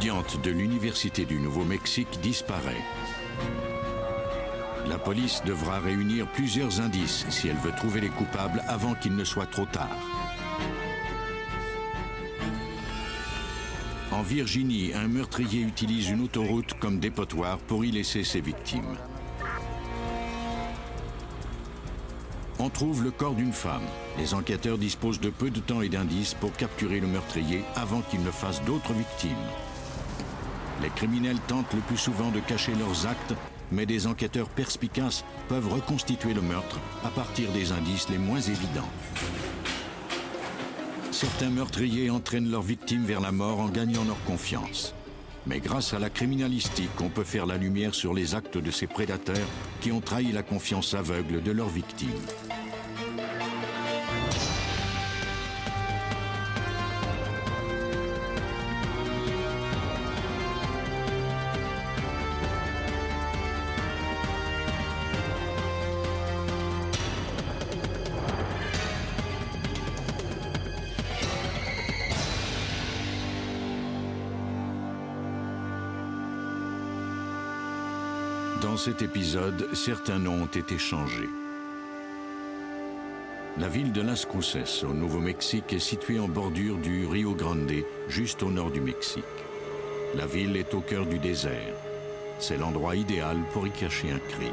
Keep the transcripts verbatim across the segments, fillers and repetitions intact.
étudiante de l'Université du Nouveau-Mexique disparaît. La police devra réunir plusieurs indices si elle veut trouver les coupables avant qu'il ne soit trop tard. En Virginie, un meurtrier utilise une autoroute comme dépotoir pour y laisser ses victimes. On trouve le corps d'une femme. Les enquêteurs disposent de peu de temps et d'indices pour capturer le meurtrier avant qu'il ne fasse d'autres victimes. Les criminels tentent le plus souvent de cacher leurs actes, mais des enquêteurs perspicaces peuvent reconstituer le meurtre à partir des indices les moins évidents. Certains meurtriers entraînent leurs victimes vers la mort en gagnant leur confiance. Mais grâce à la criminalistique, on peut faire la lumière sur les actes de ces prédateurs qui ont trahi la confiance aveugle de leurs victimes. Dans cet épisode, certains noms ont été changés. La ville de Las Cruces, au Nouveau-Mexique, est située en bordure du Rio Grande, juste au nord du Mexique. La ville est au cœur du désert. C'est l'endroit idéal pour y cacher un crime.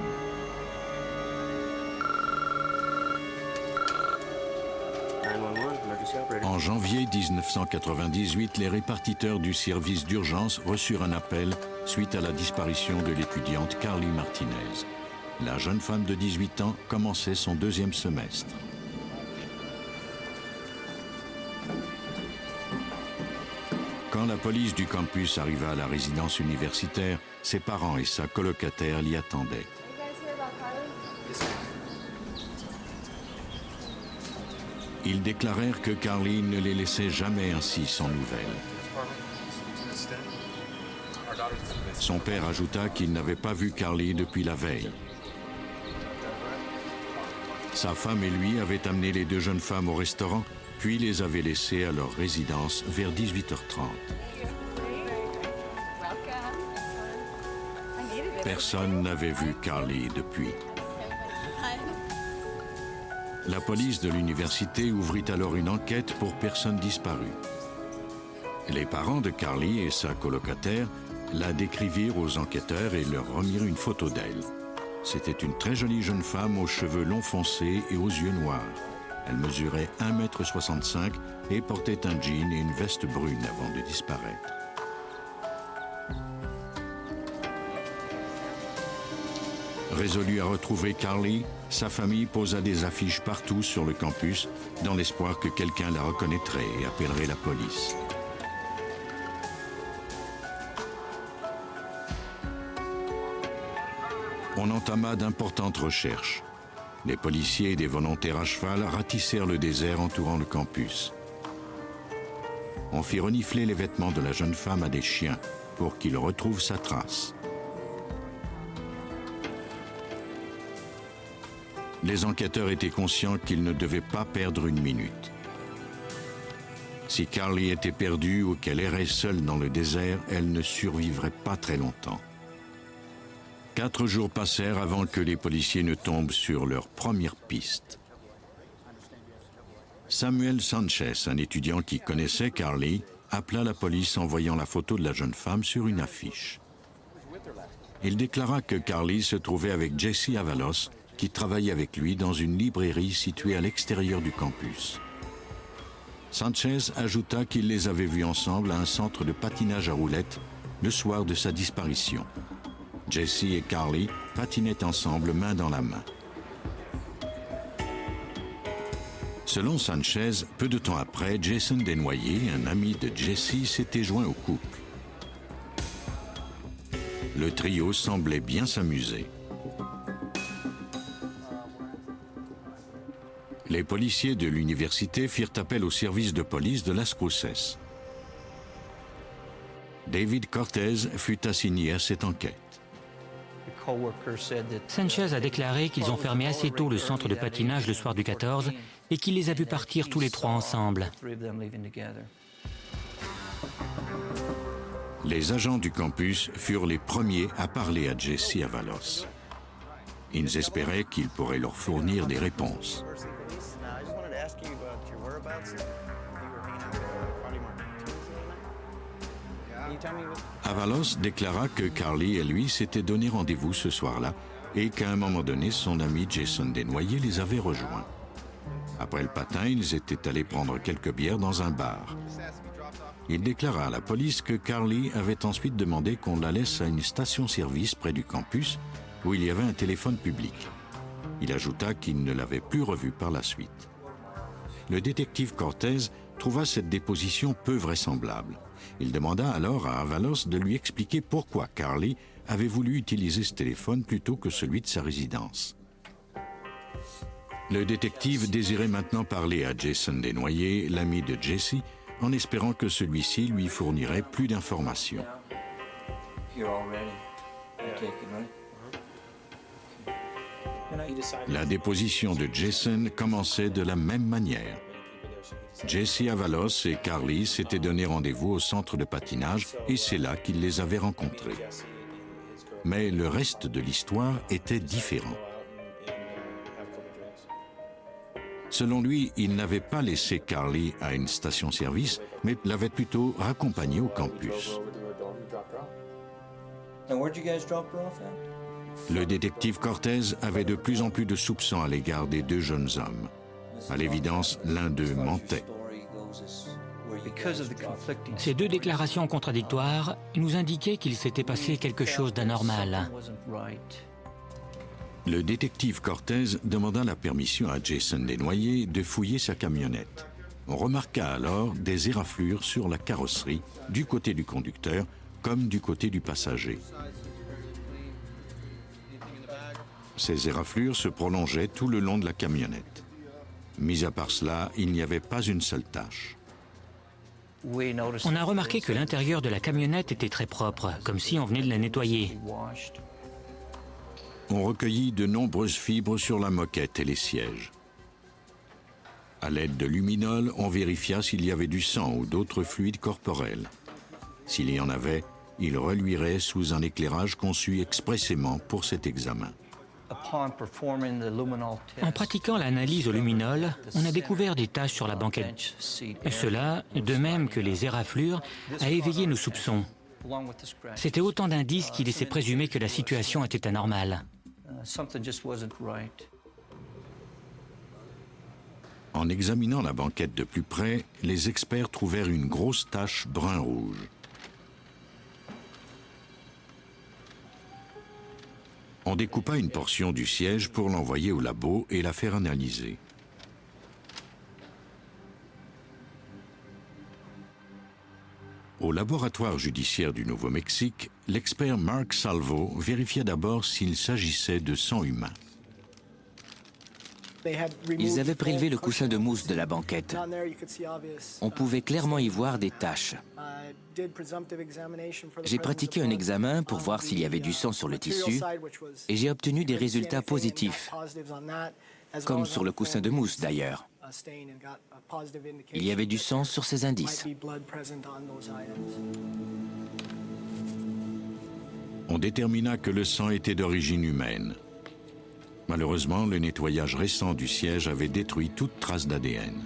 En janvier mille neuf cent quatre-vingt-dix-huit, les répartiteurs du service d'urgence reçurent un appel suite à la disparition de l'étudiante Carly Martinez. La jeune femme de dix-huit ans commençait son deuxième semestre. Quand la police du campus arriva à la résidence universitaire, ses parents et sa colocataire l'y attendaient. Ils déclarèrent que Carly ne les laissait jamais ainsi sans nouvelles. Son père ajouta qu'il n'avait pas vu Carly depuis la veille. Sa femme et lui avaient amené les deux jeunes femmes au restaurant, puis les avaient laissées à leur résidence vers dix-huit heures trente. Personne n'avait vu Carly depuis. La police de l'université ouvrit alors une enquête pour personnes disparues. Les parents de Carly et sa colocataire la décrivirent aux enquêteurs et leur remirent une photo d'elle. C'était une très jolie jeune femme aux cheveux longs foncés et aux yeux noirs. Elle mesurait un mètre soixante-cinq et portait un jean et une veste brune avant de disparaître. Résolu à retrouver Carly, sa famille posa des affiches partout sur le campus dans l'espoir que quelqu'un la reconnaîtrait et appellerait la police. On entama d'importantes recherches. Des policiers et des volontaires à cheval ratissèrent le désert entourant le campus. On fit renifler les vêtements de la jeune femme à des chiens pour qu'ils retrouvent sa trace. Les enquêteurs étaient conscients qu'ils ne devaient pas perdre une minute. Si Carly était perdue ou qu'elle errait seule dans le désert, elle ne survivrait pas très longtemps. Quatre jours passèrent avant que les policiers ne tombent sur leur première piste. Samuel Sanchez, un étudiant qui connaissait Carly, appela la police en voyant la photo de la jeune femme sur une affiche. Il déclara que Carly se trouvait avec Jesse Avalos, qui travaillait avec lui dans une librairie située à l'extérieur du campus. Sanchez ajouta qu'il les avait vus ensemble à un centre de patinage à roulettes le soir de sa disparition. Jesse et Carly patinaient ensemble main dans la main. Selon Sanchez, peu de temps après, Jason Desnoyers, un ami de Jesse, s'était joint au couple. Le trio semblait bien s'amuser. Les policiers de l'université firent appel au service de police de Las Cruces. David Cortez fut assigné à cette enquête. Sanchez a déclaré qu'ils ont fermé assez tôt le centre de patinage le soir du quatorze et qu'il les a vus partir tous les trois ensemble. Les agents du campus furent les premiers à parler à Jesse Avalos. Ils espéraient qu'il pourrait leur fournir des réponses. Avalos déclara que Carly et lui s'étaient donné rendez-vous ce soir-là et qu'à un moment donné, son ami Jason Desnoyers les avait rejoints. Après le patin, ils étaient allés prendre quelques bières dans un bar. Il déclara à la police que Carly avait ensuite demandé qu'on la laisse à une station-service près du campus où il y avait un téléphone public. Il ajouta qu'il ne l'avait plus revue par la suite. Le détective Cortez trouva cette déposition peu vraisemblable. Il demanda alors à Avalos de lui expliquer pourquoi Carly avait voulu utiliser ce téléphone plutôt que celui de sa résidence. Le détective désirait maintenant parler à Jason Desnoyers, l'ami de Jesse, en espérant que celui-ci lui fournirait plus d'informations. La déposition de Jason commençait de la même manière. Jesse Avalos et Carly s'étaient donné rendez-vous au centre de patinage et c'est là qu'il les avait rencontrés. Mais le reste de l'histoire était différent. Selon lui, il n'avait pas laissé Carly à une station-service, mais l'avait plutôt raccompagnée au campus. Le détective Cortez avait de plus en plus de soupçons à l'égard des deux jeunes hommes. À l'évidence, l'un d'eux mentait. Ces deux déclarations contradictoires nous indiquaient qu'il s'était passé quelque chose d'anormal. Le détective Cortez demanda la permission à Jason Desnoyers de fouiller sa camionnette. On remarqua alors des éraflures sur la carrosserie, du côté du conducteur comme du côté du passager. Ces éraflures se prolongeaient tout le long de la camionnette. Mis à part cela, il n'y avait pas une seule tache. On a remarqué que l'intérieur de la camionnette était très propre, comme si on venait de la nettoyer. On recueillit de nombreuses fibres sur la moquette et les sièges. À l'aide de luminol, on vérifia s'il y avait du sang ou d'autres fluides corporels. S'il y en avait, il reluirait sous un éclairage conçu expressément pour cet examen. En pratiquant l'analyse au luminol, on a découvert des taches sur la banquette. Cela, de même que les éraflures, a éveillé nos soupçons. C'était autant d'indices qui laissaient présumer que la situation était anormale. En examinant la banquette de plus près, les experts trouvèrent une grosse tache brun-rouge. On découpa une portion du siège pour l'envoyer au labo et la faire analyser. Au laboratoire judiciaire du Nouveau-Mexique, l'expert Mark Salvo vérifia d'abord s'il s'agissait de sang humain. Ils avaient prélevé le coussin de mousse de la banquette. On pouvait clairement y voir des taches. J'ai pratiqué un examen pour voir s'il y avait du sang sur le tissu et j'ai obtenu des résultats positifs, comme sur le coussin de mousse d'ailleurs. Il y avait du sang sur ces indices. On détermina que le sang était d'origine humaine. Malheureusement, le nettoyage récent du siège avait détruit toute trace d'A D N.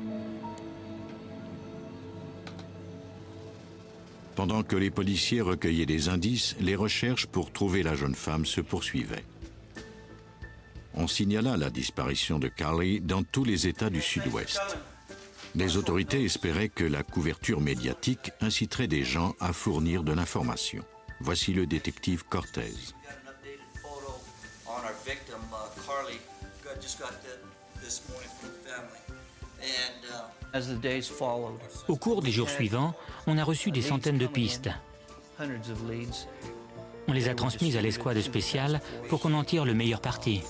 Pendant que les policiers recueillaient des indices, les recherches pour trouver la jeune femme se poursuivaient. On signala la disparition de Carly dans tous les États du Sud-Ouest. Les autorités espéraient que la couverture médiatique inciterait des gens à fournir de l'information. Voici le détective Cortez. Au cours des jours suivants, on a reçu des centaines de pistes. On les a transmises à l'escouade spéciale pour qu'on en tire le meilleur parti.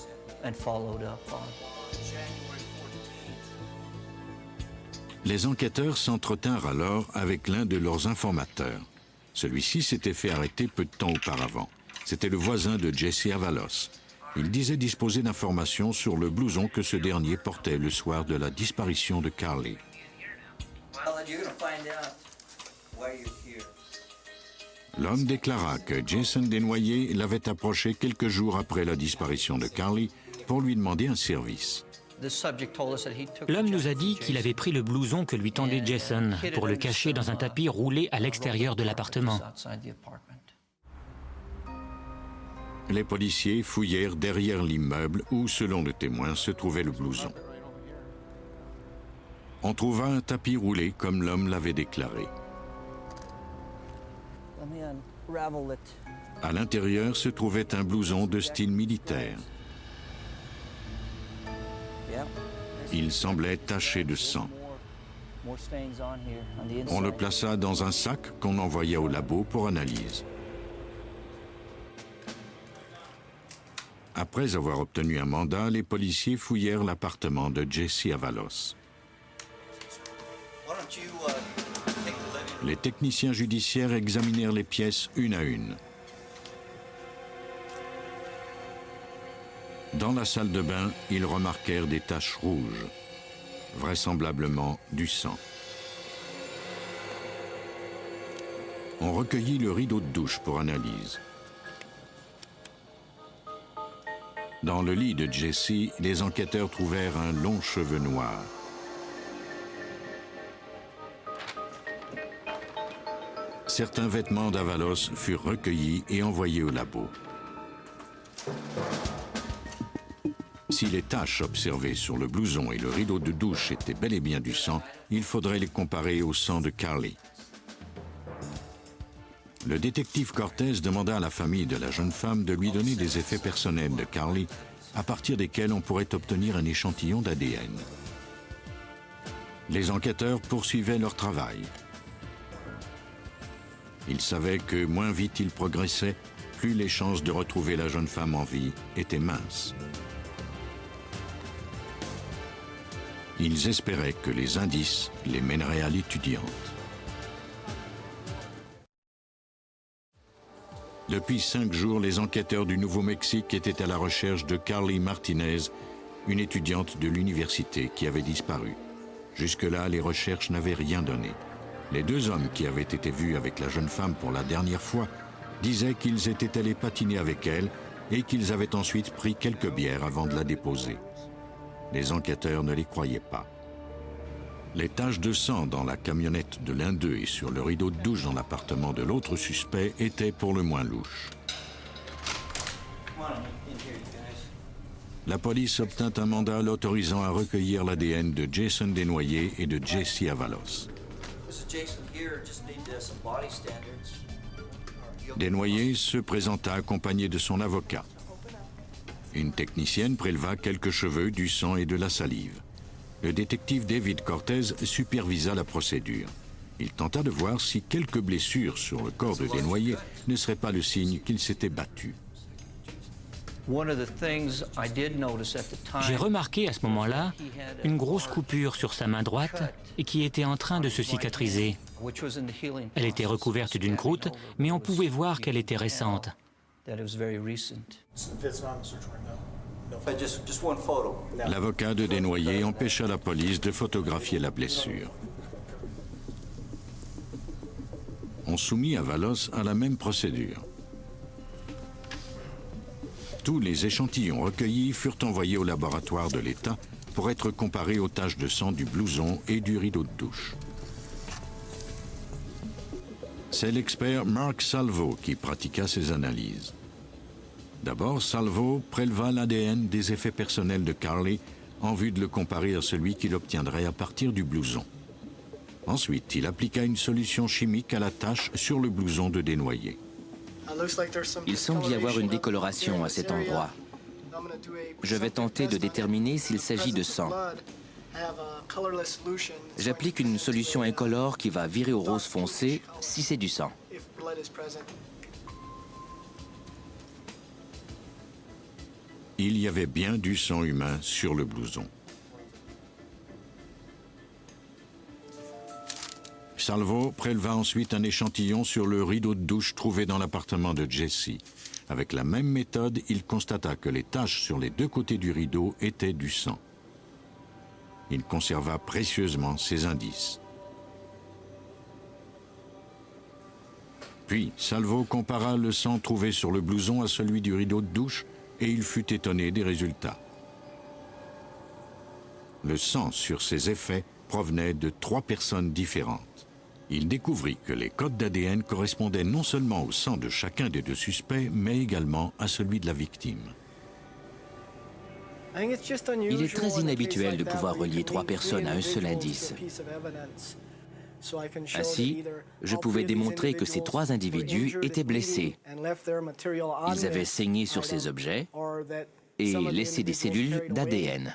Les enquêteurs s'entretinrent alors avec l'un de leurs informateurs. Celui-ci s'était fait arrêter peu de temps auparavant. C'était le voisin de Jesse Avalos. Il disait disposer d'informations sur le blouson que ce dernier portait le soir de la disparition de Carly. L'homme déclara que Jason Desnoyers l'avait approché quelques jours après la disparition de Carly pour lui demander un service. L'homme nous a dit qu'il avait pris le blouson que lui tendait Jason pour le cacher dans un tapis roulé à l'extérieur de l'appartement. Les policiers fouillèrent derrière l'immeuble où, selon le témoin, se trouvait le blouson. On trouva un tapis roulé comme l'homme l'avait déclaré. À l'intérieur se trouvait un blouson de style militaire. Il semblait taché de sang. On le plaça dans un sac qu'on envoya au labo pour analyse. Après avoir obtenu un mandat, les policiers fouillèrent l'appartement de Jesse Avalos. Les techniciens judiciaires examinèrent les pièces une à une. Dans la salle de bain, ils remarquèrent des taches rouges, vraisemblablement du sang. On recueillit le rideau de douche pour analyse. Dans le lit de Jesse, les enquêteurs trouvèrent un long cheveu noir. Certains vêtements d'Avalos furent recueillis et envoyés au labo. Si les taches observées sur le blouson et le rideau de douche étaient bel et bien du sang, il faudrait les comparer au sang de Carly. Le détective Cortez demanda à la famille de la jeune femme de lui donner des effets personnels de Carly, à partir desquels on pourrait obtenir un échantillon d'A D N. Les enquêteurs poursuivaient leur travail. Ils savaient que moins vite ils progressaient, plus les chances de retrouver la jeune femme en vie étaient minces. Ils espéraient que les indices les mèneraient à l'étudiante. Depuis cinq jours, les enquêteurs du Nouveau-Mexique étaient à la recherche de Carly Martinez, une étudiante de l'université qui avait disparu. Jusque-là, les recherches n'avaient rien donné. Les deux hommes qui avaient été vus avec la jeune femme pour la dernière fois disaient qu'ils étaient allés patiner avec elle et qu'ils avaient ensuite pris quelques bières avant de la déposer. Les enquêteurs ne les croyaient pas. Les taches de sang dans la camionnette de l'un d'eux et sur le rideau de douche dans l'appartement de l'autre suspect étaient pour le moins louches. La police obtint un mandat l'autorisant à recueillir l'A D N de Jason Desnoyers et de Jesse Avalos. Desnoyers se présenta accompagné de son avocat. Une technicienne préleva quelques cheveux, du sang et de la salive. Le détective David Cortez supervisa la procédure. Il tenta de voir si quelques blessures sur le corps de Desnoyers ne seraient pas le signe qu'il s'était battu. J'ai remarqué à ce moment-là une grosse coupure sur sa main droite et qui était en train de se cicatriser. Elle était recouverte d'une croûte, mais on pouvait voir qu'elle était récente. L'avocat de Desnoyers empêcha la police de photographier la blessure. On soumit Avalos à la même procédure. Tous les échantillons recueillis furent envoyés au laboratoire de l'État pour être comparés aux taches de sang du blouson et du rideau de douche. C'est l'expert Mark Salvo qui pratiqua ces analyses. D'abord, Salvo préleva l'A D N des effets personnels de Carly en vue de le comparer à celui qu'il obtiendrait à partir du blouson. Ensuite, il appliqua une solution chimique à la tache sur le blouson de Desnoyers. Il semble y avoir une décoloration à cet endroit. Je vais tenter de déterminer s'il s'agit de sang. J'applique une solution incolore qui va virer au rose foncé si c'est du sang. Il y avait bien du sang humain sur le blouson. Salvo préleva ensuite un échantillon sur le rideau de douche trouvé dans l'appartement de Jesse. Avec la même méthode, il constata que les taches sur les deux côtés du rideau étaient du sang. Il conserva précieusement ces indices. Puis, Salvo compara le sang trouvé sur le blouson à celui du rideau de douche et il fut étonné des résultats. Le sang sur ses effets provenait de trois personnes différentes. Il découvrit que les codes d'A D N correspondaient non seulement au sang de chacun des deux suspects, mais également à celui de la victime. Il est très inhabituel de pouvoir relier trois personnes à un seul indice. Ainsi, je pouvais démontrer que ces trois individus étaient blessés. Ils avaient saigné sur ces objets et laissé des cellules d'A D N.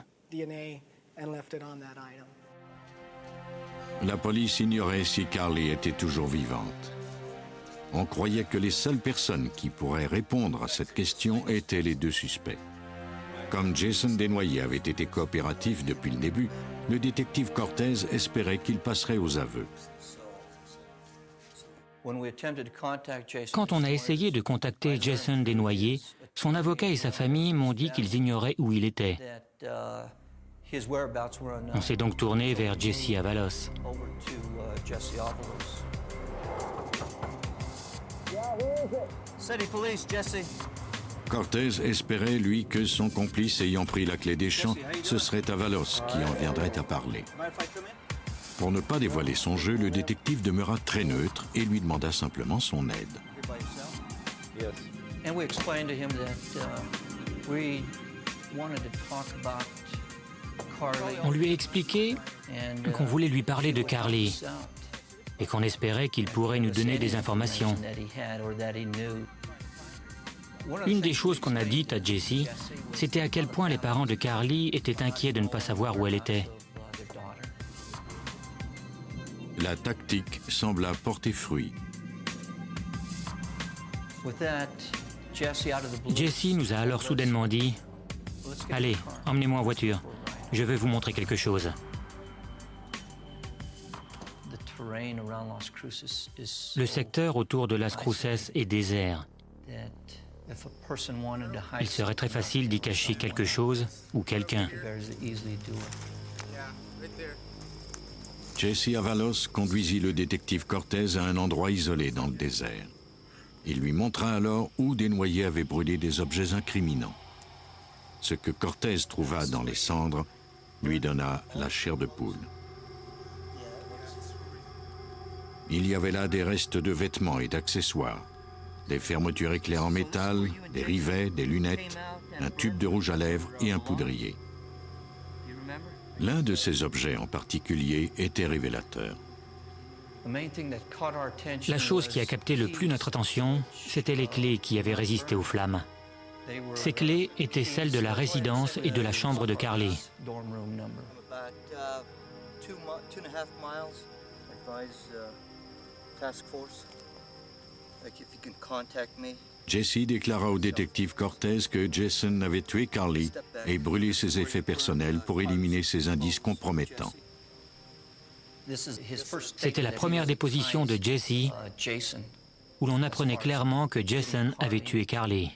La police ignorait si Carly était toujours vivante. On croyait que les seules personnes qui pourraient répondre à cette question étaient les deux suspects. Comme Jason Desnoyers avait été coopératif depuis le début, le détective Cortez espérait qu'il passerait aux aveux. Quand on a essayé de contacter Jason Desnoyers, son avocat et sa famille m'ont dit qu'ils ignoraient où il était. On s'est donc tourné vers Jesse Avalos. Cortez espérait, lui, que son complice ayant pris la clé des champs, ce serait Avalos qui en viendrait à parler. Pour ne pas dévoiler son jeu, le détective demeura très neutre et lui demanda simplement son aide. On lui a expliqué qu'on voulait lui parler de Carly et qu'on espérait qu'il pourrait nous donner des informations. Une des choses qu'on a dites à Jesse, c'était à quel point les parents de Carly étaient inquiets de ne pas savoir où elle était. La tactique sembla porter fruit. Jesse nous a alors soudainement dit « Allez, emmenez-moi en voiture, je veux vous montrer quelque chose. » Le secteur autour de Las Cruces est désert. Il serait très facile d'y cacher quelque chose ou quelqu'un. Jesse Avalos conduisit le détective Cortez à un endroit isolé dans le désert. Il lui montra alors où Desnoyers avait brûlé des objets incriminants. Ce que Cortez trouva dans les cendres lui donna la chair de poule. Il y avait là des restes de vêtements et d'accessoires, des fermetures éclairs en métal, des rivets, des lunettes, un tube de rouge à lèvres et un poudrier. L'un de ces objets en particulier était révélateur. La chose qui a capté le plus notre attention, c'était les clés qui avaient résisté aux flammes. Ces clés étaient celles de la résidence et de la chambre de Carly. Jesse déclara au détective Cortez que Jason avait tué Carly et brûlé ses effets personnels pour éliminer ses indices compromettants. C'était la première déposition de Jesse où l'on apprenait clairement que Jason avait tué Carly.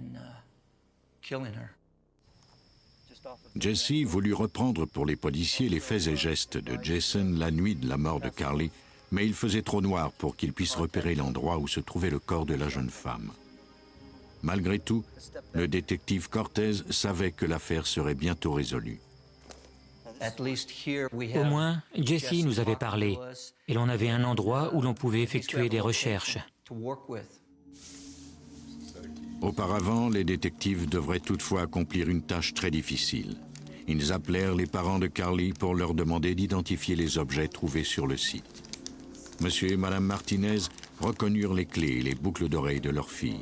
Jesse voulut reprendre pour les policiers les faits et gestes de Jason la nuit de la mort de Carly, mais il faisait trop noir pour qu'il puisse repérer l'endroit où se trouvait le corps de la jeune femme. Malgré tout, le détective Cortez savait que l'affaire serait bientôt résolue. Au moins, Jesse nous avait parlé et l'on avait un endroit où l'on pouvait effectuer des recherches. Auparavant, les détectives devraient toutefois accomplir une tâche très difficile. Ils appelèrent les parents de Carly pour leur demander d'identifier les objets trouvés sur le site. Monsieur et Madame Martinez reconnurent les clés et les boucles d'oreilles de leur fille.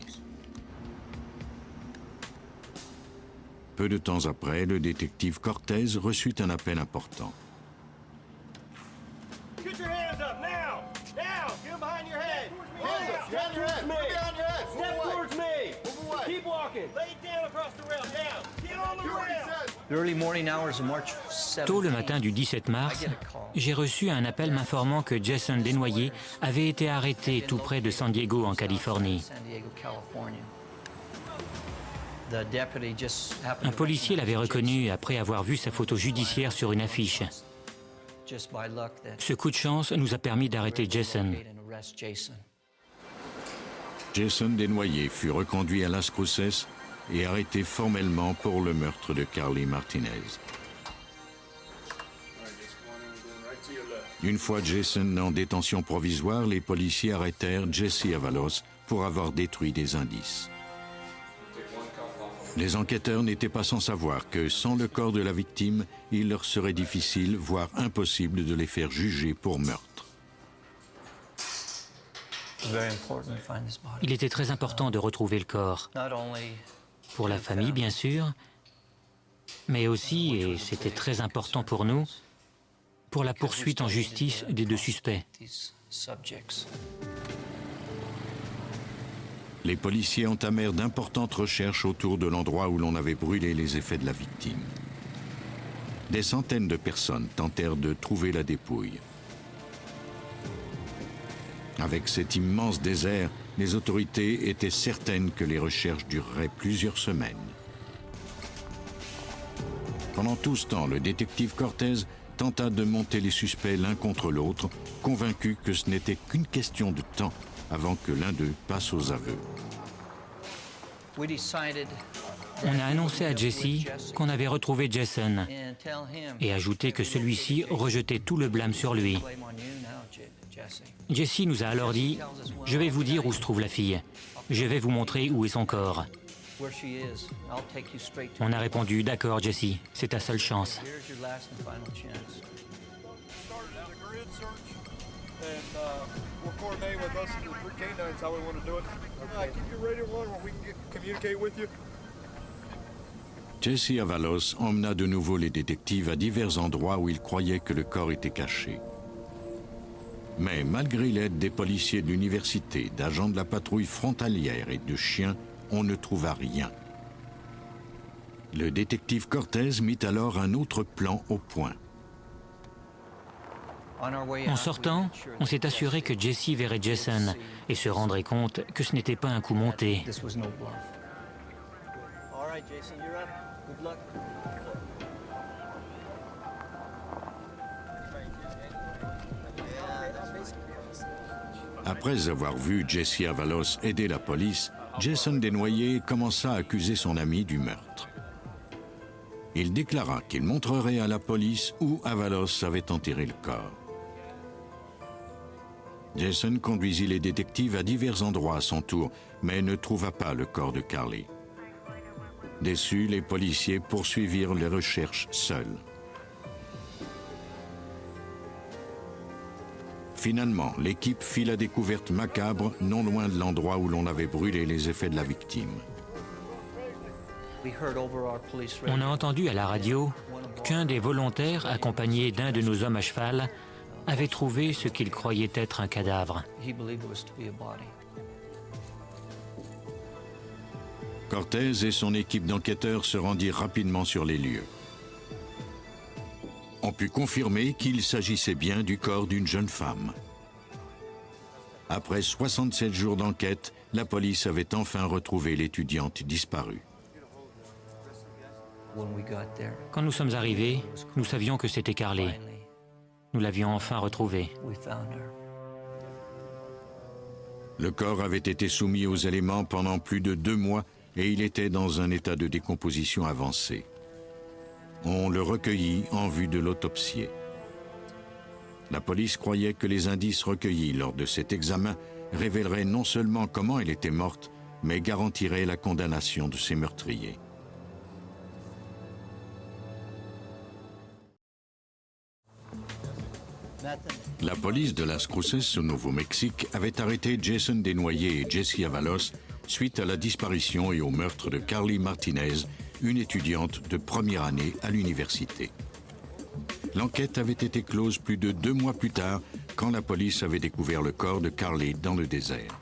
Peu de temps après, le détective Cortez reçut un appel important. Tôt le matin du dix-sept mars, j'ai reçu un appel m'informant que Jason Desnoyers avait été arrêté tout près de San Diego, en Californie. Un policier l'avait reconnu après avoir vu sa photo judiciaire sur une affiche. Ce coup de chance nous a permis d'arrêter Jason. Jason Desnoyers fut reconduit à Las Cruces et arrêté formellement pour le meurtre de Carly Martinez. Une fois Jason en détention provisoire, les policiers arrêtèrent Jesse Avalos pour avoir détruit des indices. Les enquêteurs n'étaient pas sans savoir que, sans le corps de la victime, il leur serait difficile, voire impossible, de les faire juger pour meurtre. Il était très important de retrouver le corps. Pour la famille, bien sûr, mais aussi, et c'était très important pour nous, pour la poursuite en justice des deux suspects. Les policiers entamèrent d'importantes recherches autour de l'endroit où l'on avait brûlé les effets de la victime. Des centaines de personnes tentèrent de trouver la dépouille. Avec cet immense désert, les autorités étaient certaines que les recherches dureraient plusieurs semaines. Pendant tout ce temps, le détective Cortez tenta de monter les suspects l'un contre l'autre, convaincu que ce n'était qu'une question de temps avant que l'un d'eux passe aux aveux. On a annoncé à Jesse qu'on avait retrouvé Jason et ajouté que celui-ci rejetait tout le blâme sur lui. Jesse nous a alors dit « Je vais vous dire où se trouve la fille. Je vais vous montrer où est son corps. » On a répondu « D'accord, Jesse, c'est ta seule chance. » Jesse Avalos emmena de nouveau les détectives à divers endroits où il croyait que le corps était caché. Mais malgré l'aide des policiers de l'université, d'agents de la patrouille frontalière et de chiens, on ne trouva rien. Le détective Cortez mit alors un autre plan au point. En sortant, on s'est assuré que Jesse verrait Jason et se rendrait compte que ce n'était pas un coup monté. Après avoir vu Jesse Avalos aider la police, Jason Desnoyers commença à accuser son ami du meurtre. Il déclara qu'il montrerait à la police où Avalos avait enterré le corps. Jason conduisit les détectives à divers endroits à son tour, mais ne trouva pas le corps de Carly. Déçus, les policiers poursuivirent les recherches seuls. Finalement, l'équipe fit la découverte macabre non loin de l'endroit où l'on avait brûlé les effets de la victime. On a entendu à la radio qu'un des volontaires, accompagné d'un de nos hommes à cheval, avait trouvé ce qu'il croyait être un cadavre. Cortez et son équipe d'enquêteurs se rendirent rapidement sur les lieux. On put confirmer qu'il s'agissait bien du corps d'une jeune femme. Après soixante-sept jours d'enquête, la police avait enfin retrouvé l'étudiante disparue. Quand nous sommes arrivés, nous savions que c'était Carly. Nous l'avions enfin retrouvée. Le corps avait été soumis aux éléments pendant plus de deux mois et il était dans un état de décomposition avancé. On le recueillit en vue de l'autopsier. La police croyait que les indices recueillis lors de cet examen révéleraient non seulement comment elle était morte, mais garantiraient la condamnation de ses meurtriers. La police de Las Cruces, au Nouveau-Mexique, avait arrêté Jason Desnoyers et Jesse Avalos suite à la disparition et au meurtre de Carly Martinez, une étudiante de première année à l'université. L'enquête avait été close plus de deux mois plus tard, quand la police avait découvert le corps de Carly dans le désert.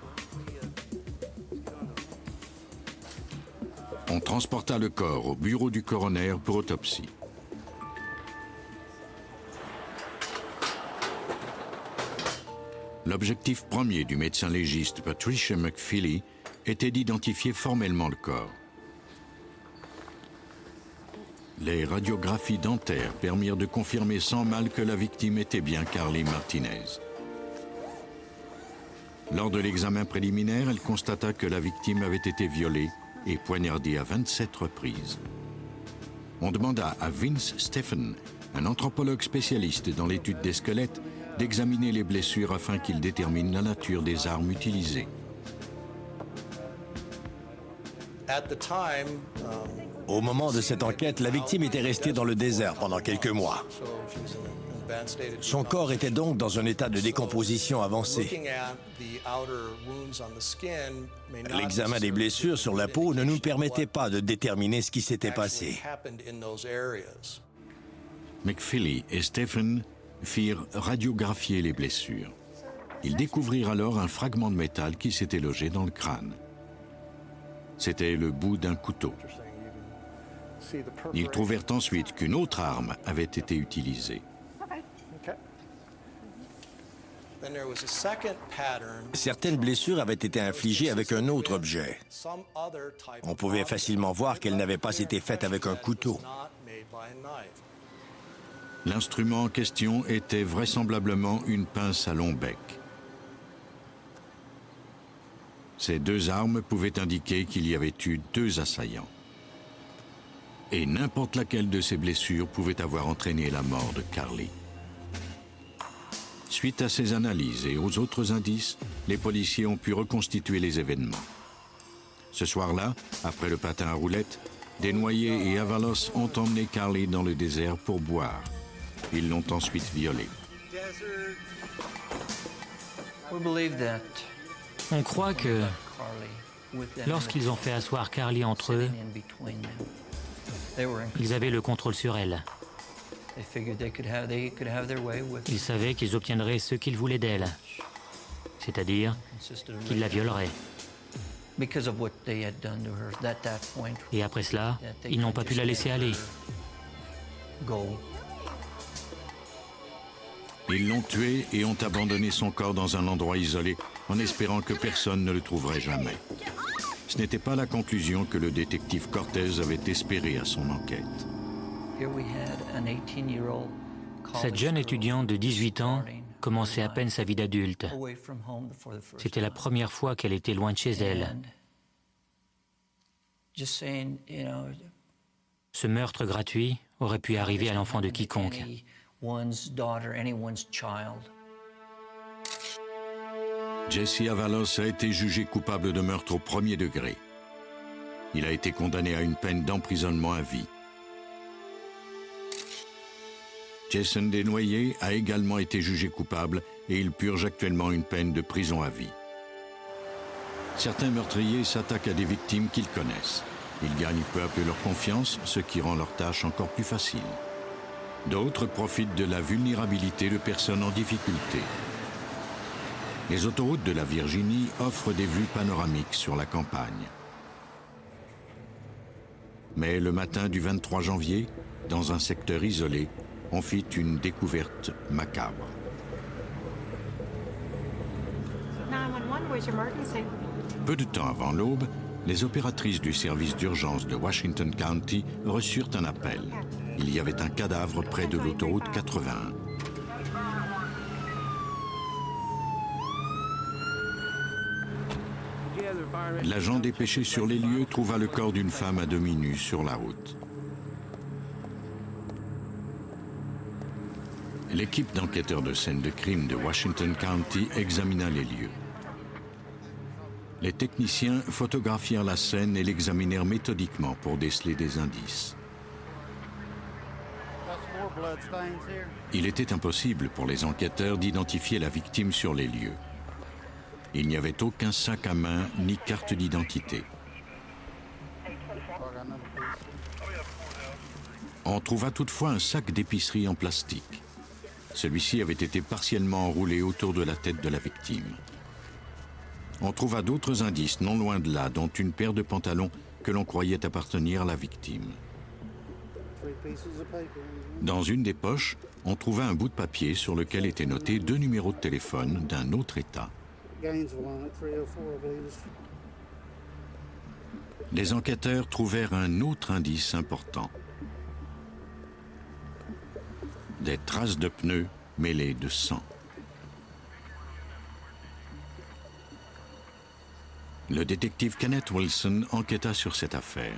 On transporta le corps au bureau du coroner pour autopsie. L'objectif premier du médecin légiste Patricia McFeely était d'identifier formellement le corps. Les radiographies dentaires permirent de confirmer sans mal que la victime était bien Carly Martinez. Lors de l'examen préliminaire, elle constata que la victime avait été violée et poignardée à vingt-sept reprises. On demanda à Vince Stephen, un anthropologue spécialiste dans l'étude des squelettes, d'examiner les blessures afin qu'il détermine la nature des armes utilisées. Au moment de cette enquête, la victime était restée dans le désert pendant quelques mois. Son corps était donc dans un état de décomposition avancé. L'examen des blessures sur la peau ne nous permettait pas de déterminer ce qui s'était passé. McFeely et Stephen firent radiographier les blessures. Ils découvrirent alors un fragment de métal qui s'était logé dans le crâne. C'était le bout d'un couteau. Ils trouvèrent ensuite qu'une autre arme avait été utilisée. Certaines blessures avaient été infligées avec un autre objet. On pouvait facilement voir qu'elles n'avaient pas été faites avec un couteau. L'instrument en question était vraisemblablement une pince à long bec. Ces deux armes pouvaient indiquer qu'il y avait eu deux assaillants. Et n'importe laquelle de ces blessures pouvait avoir entraîné la mort de Carly. Suite à ces analyses et aux autres indices, les policiers ont pu reconstituer les événements. Ce soir-là, après le patin à roulettes, Desnoyers et Avalos ont emmené Carly dans le désert pour boire. Ils l'ont ensuite violée. On croit que lorsqu'ils ont fait asseoir Carly entre eux, ils avaient le contrôle sur elle. Ils savaient qu'ils obtiendraient ce qu'ils voulaient d'elle, c'est-à-dire qu'ils la violeraient. Et après cela, ils n'ont pas pu la laisser aller. Ils l'ont tuée et ont abandonné son corps dans un endroit isolé en espérant que personne ne le trouverait jamais. Ce n'était pas la conclusion que le détective Cortez avait espérée à son enquête. Cette jeune étudiante de dix-huit ans commençait à peine sa vie d'adulte. C'était la première fois qu'elle était loin de chez elle. Ce meurtre gratuit aurait pu arriver à l'enfant de quiconque. Jesse Avalos a été jugé coupable de meurtre au premier degré. Il a été condamné à une peine d'emprisonnement à vie. Jason Desnoyers a également été jugé coupable et il purge actuellement une peine de prison à vie. Certains meurtriers s'attaquent à des victimes qu'ils connaissent. Ils gagnent peu à peu leur confiance, ce qui rend leur tâche encore plus facile. D'autres profitent de la vulnérabilité de personnes en difficulté. Les autoroutes de la Virginie offrent des vues panoramiques sur la campagne. Mais le matin du vingt-trois janvier, dans un secteur isolé, on fit une découverte macabre. Peu de temps avant l'aube, les opératrices du service d'urgence de Washington County reçurent un appel. Il y avait un cadavre près de l'autoroute quatre-vingt-un. L'agent dépêché sur les lieux trouva le corps d'une femme à demi nue sur la route. L'équipe d'enquêteurs de scène de crime de Washington County examina les lieux. Les techniciens photographièrent la scène et l'examinèrent méthodiquement pour déceler des indices. Il était impossible pour les enquêteurs d'identifier la victime sur les lieux. Il n'y avait aucun sac à main ni carte d'identité. On trouva toutefois un sac d'épicerie en plastique. Celui-ci avait été partiellement enroulé autour de la tête de la victime. On trouva d'autres indices non loin de là, dont une paire de pantalons que l'on croyait appartenir à la victime. Dans une des poches, on trouva un bout de papier sur lequel étaient notés deux numéros de téléphone d'un autre État. Les enquêteurs trouvèrent un autre indice important. Des traces de pneus mêlées de sang. Le détective Kenneth Wilson enquêta sur cette affaire.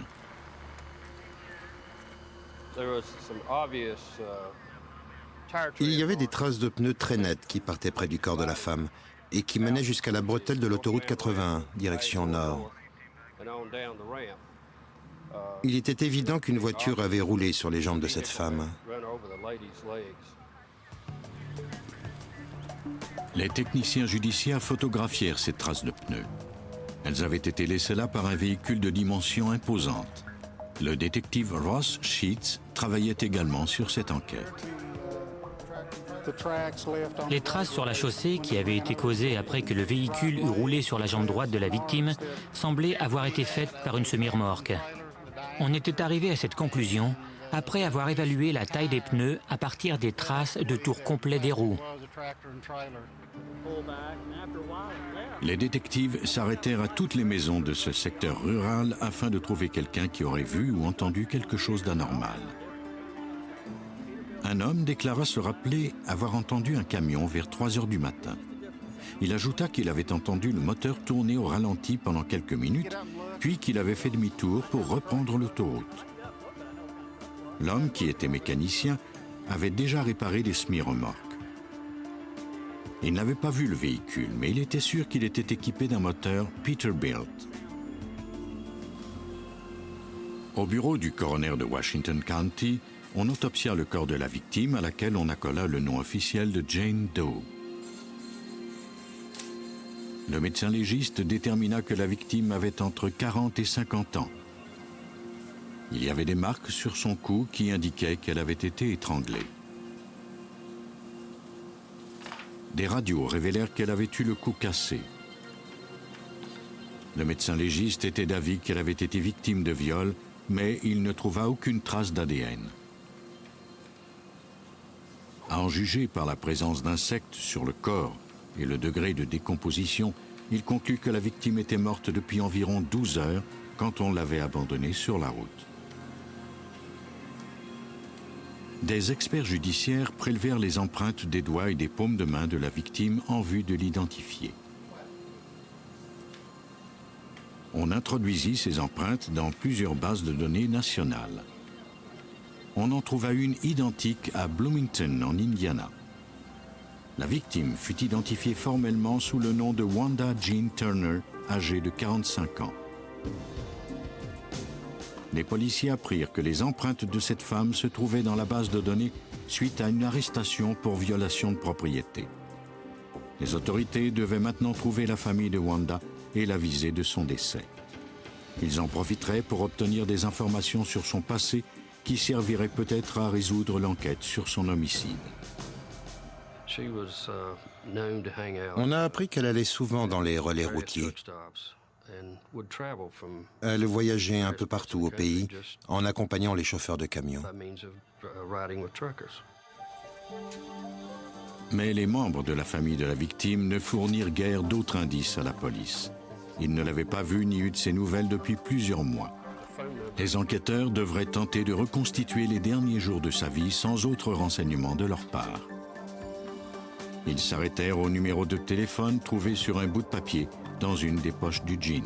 Il y avait des traces de pneus très nettes qui partaient près du corps de la femme et qui menaient jusqu'à la bretelle de l'autoroute quatre-vingt-un, direction nord. Il était évident qu'une voiture avait roulé sur les jambes de cette femme. Les techniciens judiciaires photographièrent ces traces de pneus. Elles avaient été laissées là par un véhicule de dimension imposante. Le détective Ross Sheets travaillait également sur cette enquête. Les traces sur la chaussée qui avaient été causées après que le véhicule eût roulé sur la jambe droite de la victime semblaient avoir été faites par une semi-remorque. On était arrivé à cette conclusion après avoir évalué la taille des pneus à partir des traces de tour complet des roues. Les détectives s'arrêtèrent à toutes les maisons de ce secteur rural afin de trouver quelqu'un qui aurait vu ou entendu quelque chose d'anormal. Un homme déclara se rappeler avoir entendu un camion vers trois heures du matin. Il ajouta qu'il avait entendu le moteur tourner au ralenti pendant quelques minutes, puis qu'il avait fait demi-tour pour reprendre l'autoroute. L'homme, qui était mécanicien, avait déjà réparé des semi-remorques. Il n'avait pas vu le véhicule, mais il était sûr qu'il était équipé d'un moteur Peterbilt. Au bureau du coroner de Washington County, on autopsia le corps de la victime à laquelle on accola le nom officiel de Jane Doe. Le médecin légiste détermina que la victime avait entre quarante et cinquante ans. Il y avait des marques sur son cou qui indiquaient qu'elle avait été étranglée. Des radios révélèrent qu'elle avait eu le cou cassé. Le médecin légiste était d'avis qu'elle avait été victime de viol, mais il ne trouva aucune trace d'A D N. À en juger par la présence d'insectes sur le corps et le degré de décomposition, il conclut que la victime était morte depuis environ douze heures quand on l'avait abandonnée sur la route. Des experts judiciaires prélevèrent les empreintes des doigts et des paumes de main de la victime en vue de l'identifier. On introduisit ces empreintes dans plusieurs bases de données nationales. On en trouva une identique à Bloomington, en Indiana. La victime fut identifiée formellement sous le nom de Wanda Jean Turner, âgée de quarante-cinq ans. Les policiers apprirent que les empreintes de cette femme se trouvaient dans la base de données suite à une arrestation pour violation de propriété. Les autorités devaient maintenant trouver la famille de Wanda et la visée de son décès. Ils en profiteraient pour obtenir des informations sur son passé qui serviraient peut-être à résoudre l'enquête sur son homicide. On a appris qu'elle allait souvent dans les relais routiers. Elle voyageait un peu partout au pays en accompagnant les chauffeurs de camions. Mais les membres de la famille de la victime ne fournirent guère d'autres indices à la police. Ils ne l'avaient pas vue ni eu de ses nouvelles depuis plusieurs mois. Les enquêteurs devraient tenter de reconstituer les derniers jours de sa vie sans autre renseignement de leur part. Ils s'arrêtèrent au numéro de téléphone trouvé sur un bout de papier dans une des poches du jean.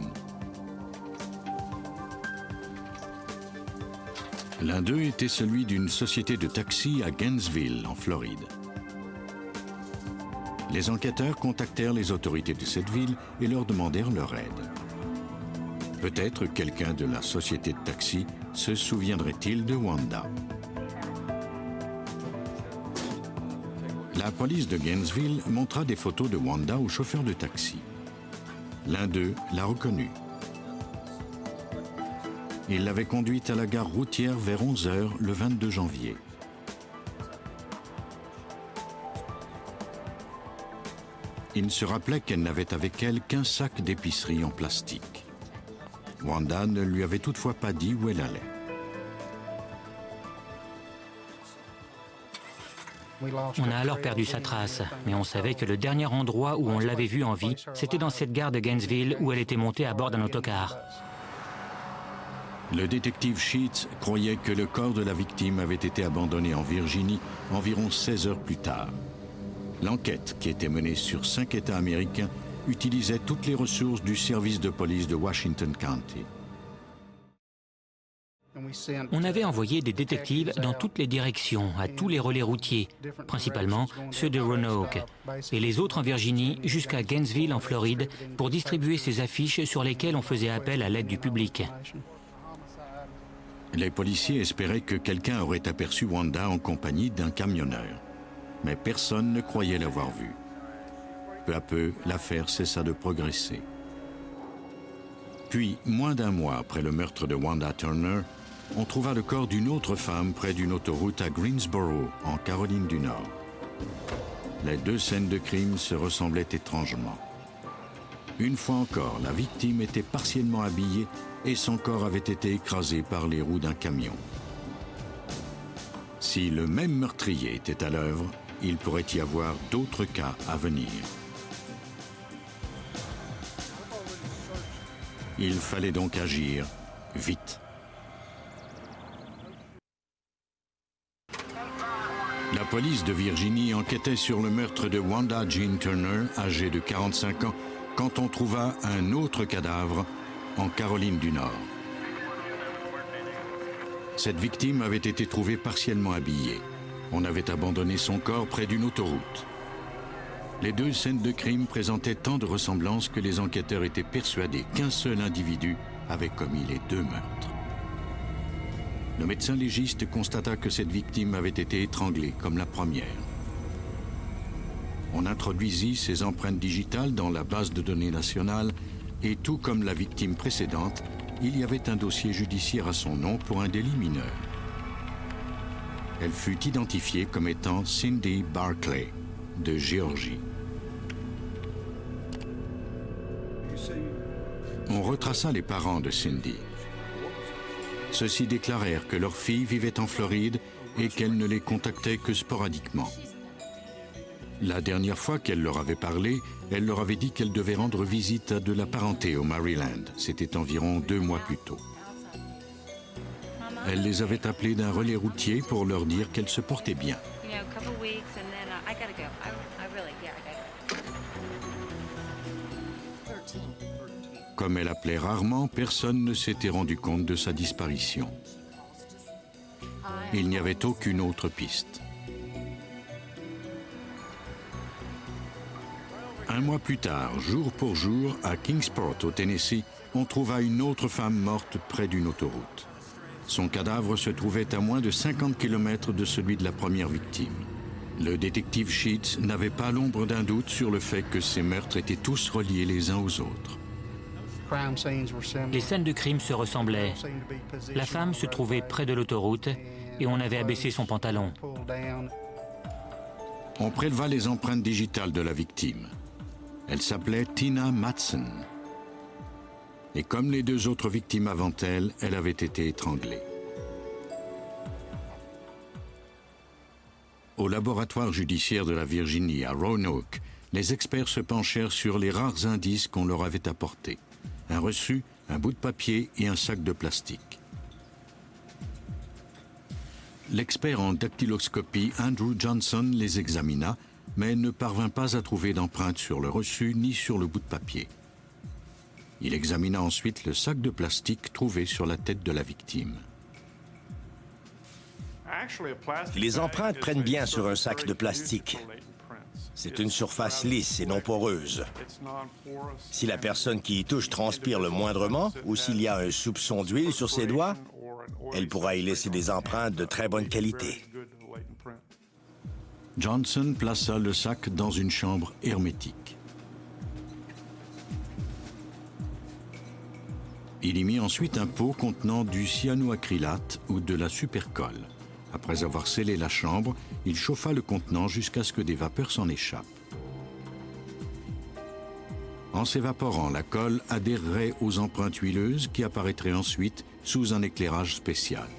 L'un d'eux était celui d'une société de taxi à Gainesville, en Floride. Les enquêteurs contactèrent les autorités de cette ville et leur demandèrent leur aide. Peut-être quelqu'un de la société de taxi se souviendrait-il de Wanda. La police de Gainesville montra des photos de Wanda au chauffeur de taxi. L'un d'eux l'a reconnue. Il l'avait conduite à la gare routière vers onze heures le vingt-deux janvier. Il se rappelait qu'elle n'avait avec elle qu'un sac d'épicerie en plastique. Wanda ne lui avait toutefois pas dit où elle allait. On a alors perdu sa trace, mais on savait que le dernier endroit où on l'avait vue en vie, c'était dans cette gare de Gainesville où elle était montée à bord d'un autocar. Le détective Sheets croyait que le corps de la victime avait été abandonné en Virginie environ seize heures plus tard. L'enquête, qui était menée sur cinq États américains, utilisait toutes les ressources du service de police de Washington County. On avait envoyé des détectives dans toutes les directions, à tous les relais routiers, principalement ceux de Roanoke, et les autres en Virginie jusqu'à Gainesville en Floride pour distribuer ces affiches sur lesquelles on faisait appel à l'aide du public. Les policiers espéraient que quelqu'un aurait aperçu Wanda en compagnie d'un camionneur, mais personne ne croyait l'avoir vue. Peu à peu, l'affaire cessa de progresser. Puis, moins d'un mois après le meurtre de Wanda Turner, on trouva le corps d'une autre femme près d'une autoroute à Greensboro, en Caroline du Nord. Les deux scènes de crime se ressemblaient étrangement. Une fois encore, la victime était partiellement habillée et son corps avait été écrasé par les roues d'un camion. Si le même meurtrier était à l'œuvre, il pourrait y avoir d'autres cas à venir. Il fallait donc agir vite. La police de Virginie enquêtait sur le meurtre de Wanda Jean Turner, âgée de quarante-cinq ans, quand on trouva un autre cadavre en Caroline du Nord. Cette victime avait été trouvée partiellement habillée. On avait abandonné son corps près d'une autoroute. Les deux scènes de crime présentaient tant de ressemblances que les enquêteurs étaient persuadés qu'un seul individu avait commis les deux meurtres. Le médecin légiste constata que cette victime avait été étranglée comme la première. On introduisit ses empreintes digitales dans la base de données nationale et tout comme la victime précédente, il y avait un dossier judiciaire à son nom pour un délit mineur. Elle fut identifiée comme étant Cindy Barclay, de Géorgie. On retraça les parents de Cindy. Ceux-ci déclarèrent que leur fille vivait en Floride et qu'elle ne les contactait que sporadiquement. La dernière fois qu'elle leur avait parlé, elle leur avait dit qu'elle devait rendre visite à de la parenté au Maryland. C'était environ deux mois plus tôt. Elle les avait appelés d'un relais routier pour leur dire qu'elle se portait bien. Comme elle appelait rarement, personne ne s'était rendu compte de sa disparition. Il n'y avait aucune autre piste. Un mois plus tard, jour pour jour, à Kingsport, au Tennessee, on trouva une autre femme morte près d'une autoroute. Son cadavre se trouvait à moins de cinquante kilomètres de celui de la première victime. Le détective Sheets n'avait pas l'ombre d'un doute sur le fait que ces meurtres étaient tous reliés les uns aux autres. Les scènes de crime se ressemblaient. La femme se trouvait près de l'autoroute et on avait abaissé son pantalon. On préleva les empreintes digitales de la victime. Elle s'appelait Tina Matson. Et comme les deux autres victimes avant elle, elle avait été étranglée. Au laboratoire judiciaire de la Virginie, à Roanoke, les experts se penchèrent sur les rares indices qu'on leur avait apportés. Un reçu, un bout de papier et un sac de plastique. L'expert en dactyloscopie Andrew Johnson les examina, mais ne parvint pas à trouver d'empreinte sur le reçu ni sur le bout de papier. Il examina ensuite le sac de plastique trouvé sur la tête de la victime. Les empreintes prennent bien sur un sac de plastique. C'est une surface lisse et non poreuse. Si la personne qui y touche transpire le moindrement ou s'il y a un soupçon d'huile sur ses doigts, elle pourra y laisser des empreintes de très bonne qualité. Johnson plaça le sac dans une chambre hermétique. Il y mit ensuite un pot contenant du cyanoacrylate ou de la supercolle. Après avoir scellé la chambre, il chauffa le contenant jusqu'à ce que des vapeurs s'en échappent. En s'évaporant, la colle adhérerait aux empreintes huileuses qui apparaîtraient ensuite sous un éclairage spécial.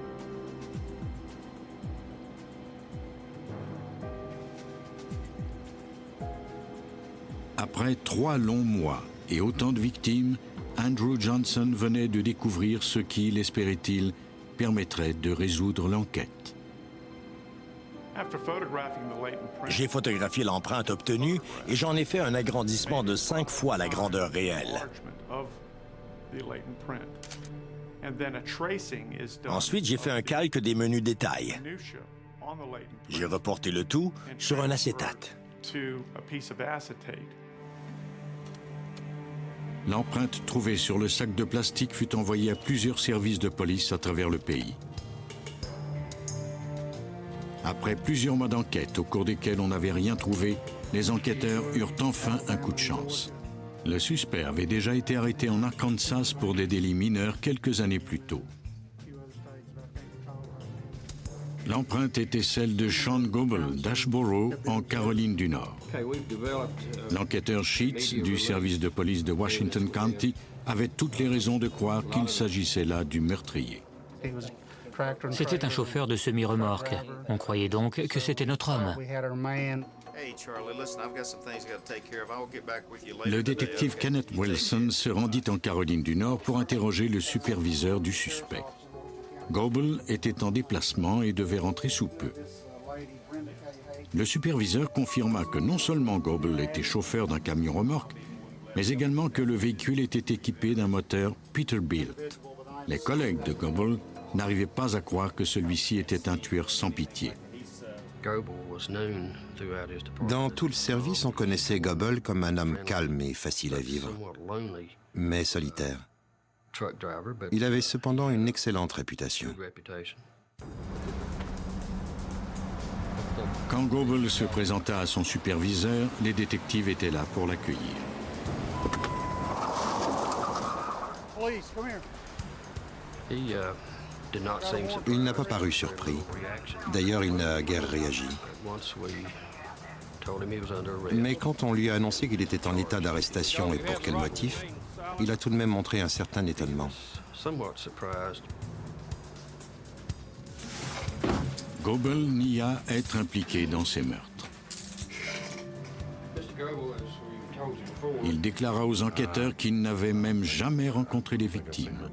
Après trois longs mois et autant de victimes, Andrew Johnson venait de découvrir ce qui, l'espérait-il, permettrait de résoudre l'enquête. J'ai photographié l'empreinte obtenue et j'en ai fait un agrandissement de cinq fois la grandeur réelle. Ensuite, j'ai fait un calque des menus détails. J'ai reporté le tout sur un acétate. L'empreinte trouvée sur le sac de plastique fut envoyée à plusieurs services de police à travers le pays. Après plusieurs mois d'enquête, au cours desquels on n'avait rien trouvé, les enquêteurs eurent enfin un coup de chance. Le suspect avait déjà été arrêté en Arkansas pour des délits mineurs quelques années plus tôt. L'empreinte était celle de Sean Goble d'Ashboro, en Caroline du Nord. L'enquêteur Sheets du service de police de Washington County avait toutes les raisons de croire qu'il s'agissait là du meurtrier. C'était un chauffeur de semi-remorque. On croyait donc que c'était notre homme. Le détective Kenneth Wilson se rendit en Caroline du Nord pour interroger le superviseur du suspect. Goble était en déplacement et devait rentrer sous peu. Le superviseur confirma que non seulement Goble était chauffeur d'un camion remorque, mais également que le véhicule était équipé d'un moteur Peterbilt. Les collègues de Goble n'arrivaient pas à croire que celui-ci était un tueur sans pitié. Dans tout le service, on connaissait Goble comme un homme calme et facile à vivre, mais solitaire. Il avait cependant une excellente réputation. Quand Goble se présenta à son superviseur, les détectives étaient là pour l'accueillir. Il n'a pas paru surpris. D'ailleurs, il n'a guère réagi. Mais quand on lui a annoncé qu'il était en état d'arrestation et pour quel motif, il a tout de même montré un certain étonnement. Goble nia être impliqué dans ces meurtres. Il déclara aux enquêteurs qu'il n'avait même jamais rencontré les victimes.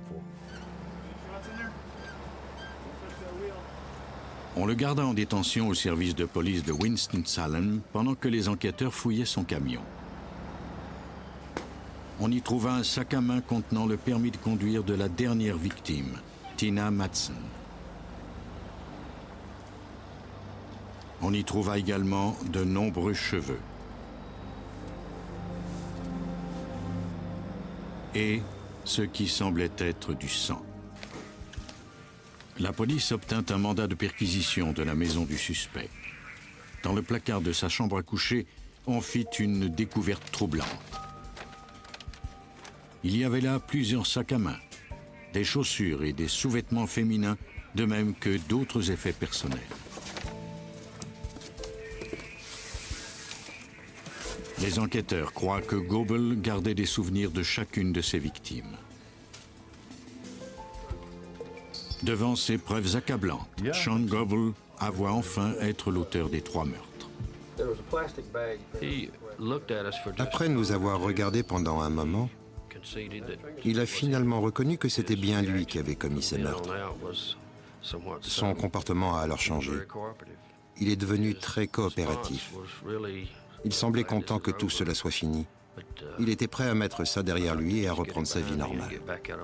On le garda en détention au service de police de Winston-Salem pendant que les enquêteurs fouillaient son camion. On y trouva un sac à main contenant le permis de conduire de la dernière victime, Tina Madsen. On y trouva également de nombreux cheveux. Et ce qui semblait être du sang. La police obtint un mandat de perquisition de la maison du suspect. Dans le placard de sa chambre à coucher, on fit une découverte troublante. Il y avait là plusieurs sacs à main, des chaussures et des sous-vêtements féminins, de même que d'autres effets personnels. Les enquêteurs croient que Goble gardait des souvenirs de chacune de ses victimes. Devant ces preuves accablantes, Sean Goble avoua enfin être l'auteur des trois meurtres. Après nous avoir regardés pendant un moment, il a finalement reconnu que c'était bien lui qui avait commis ces meurtres. Son comportement a alors changé. Il est devenu très coopératif. Il semblait content que tout cela soit fini. Il était prêt à mettre ça derrière lui et à reprendre sa vie normale.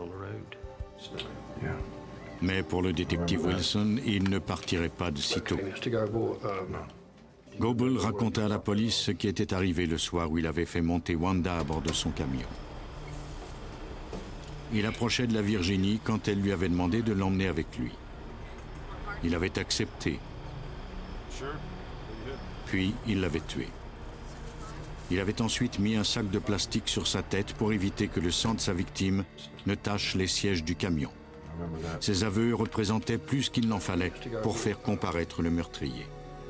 Mais pour le détective Wilson, il ne partirait pas de sitôt. Goble raconta à la police ce qui était arrivé le soir où il avait fait monter Wanda à bord de son camion. Il approchait de la Virginie quand elle lui avait demandé de l'emmener avec lui. Il avait accepté. Puis il l'avait tué. Il avait ensuite mis un sac de plastique sur sa tête pour éviter que le sang de sa victime ne tache les sièges du camion. Ses aveux représentaient plus qu'il n'en fallait pour faire comparaître le meurtrier.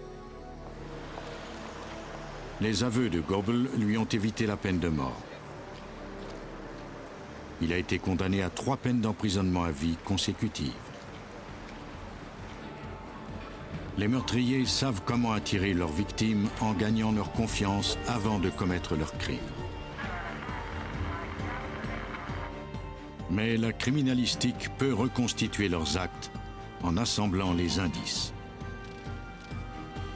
Les aveux de Goble lui ont évité la peine de mort. Il a été condamné à trois peines d'emprisonnement à vie consécutives. Les meurtriers savent comment attirer leurs victimes en gagnant leur confiance avant de commettre leur crime. Mais la criminalistique peut reconstituer leurs actes en assemblant les indices.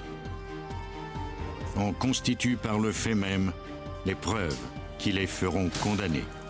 en constituent par le fait même les preuves qui les feront condamner.